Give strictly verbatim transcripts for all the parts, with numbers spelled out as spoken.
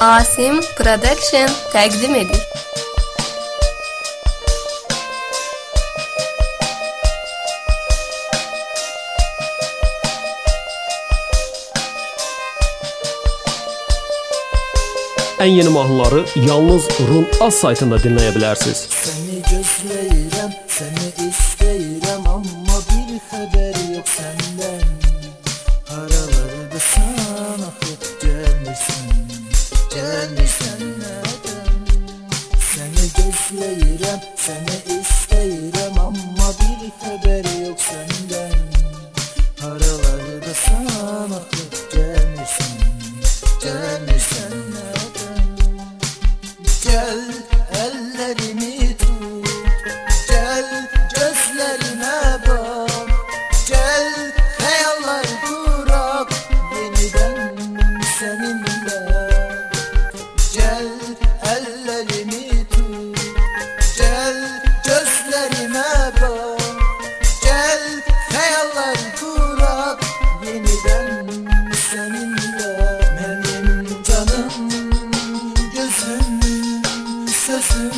Asim Production təqdim edir. En yeni mahnıları yalnız Run Az saytında dinleyebilirsiniz. Seni gözleyirəm, seni isteyirəm, amma bir xəbər yok senden. Haralardasan, axı gəlmirsən, gəlmirsən nədən? Seni gözleyirəm, seni isteyirəm, amma bir xəbər yok senden. Haralardasan, axı gəlmirsən, gəlmirsən nədən? Gel ellerimi tut, gel gözlerime bak, gel hayallar kurak yeniden seninle. Gel ellerimi tut, gel gözlerime bak, gel hayallar kurak yeniden seninle. Benim canım, gözüm, sözüm,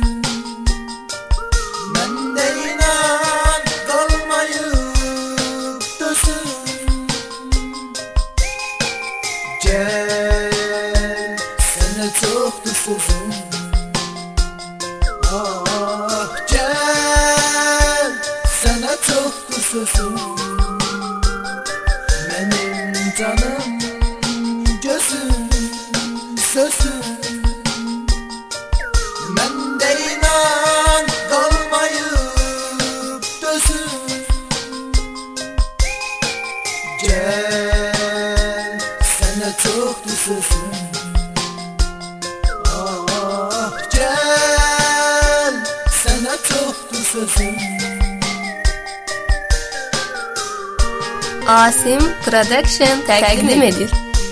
ben de inan kalmayıp dözüm. Gel, sana çoktu sözüm. Ah gel, sana çoktu sözüm. Benim canım, gözüm, sözüm. Ben de inan kalmayıp dözüm. Gel, sana çoktu sözüm. Ah gel, sana çoktu sözüm. Asim Production təqdim edir.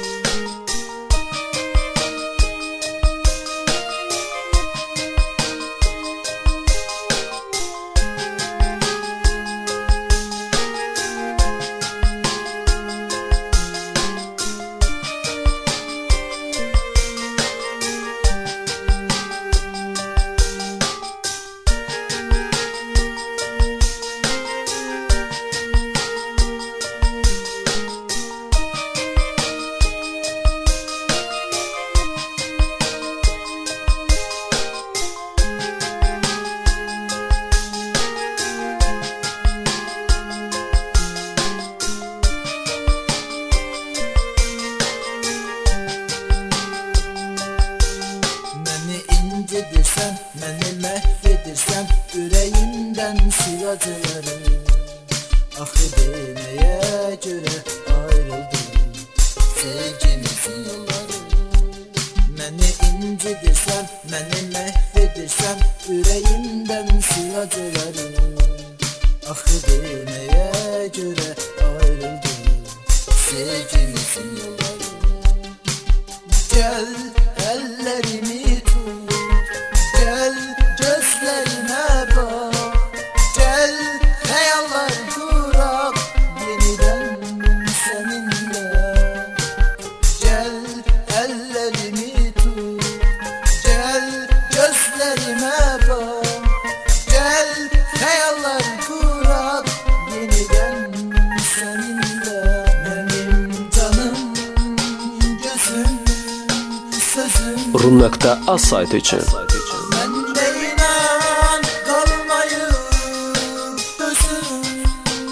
İncidirsən, məni məhv edirsən, ürəyimdən sil acıları. Axı deməyə görə ayrıldım sevgimizin yolları. Məni incidirsən, məni məhv edirsən, ürəyimdən sil acıları. Axı deməyə görə ayrıldım sevgimizin yolları. Gel ellerimi tut, gel gözlerime bak, gel hayallar kurak yeniden seninle. Gel ellerimi tut, gel gözlerime bak, gel hayallar kurak yeniden seninle. Benim canım, gözüm, sözüm. Run nokta Az saytı için. Ben de inan kalmayıp dözüm.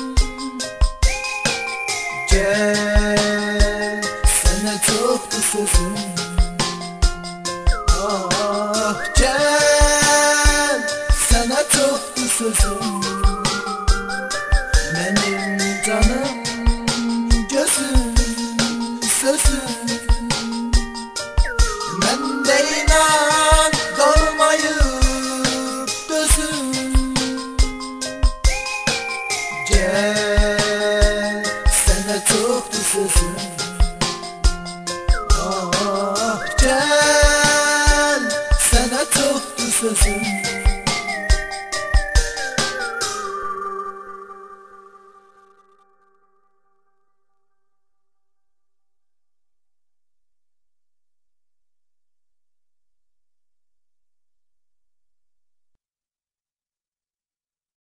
Gel, sana çoktu sözüm. Ah gel, sana çoktu sözüm. Benim canım, gözüm, sözüm. Ben de inan kalmayıp dözüm. Gel, sana çoktu sözüm. Ah gel, sana çoktu sözüm.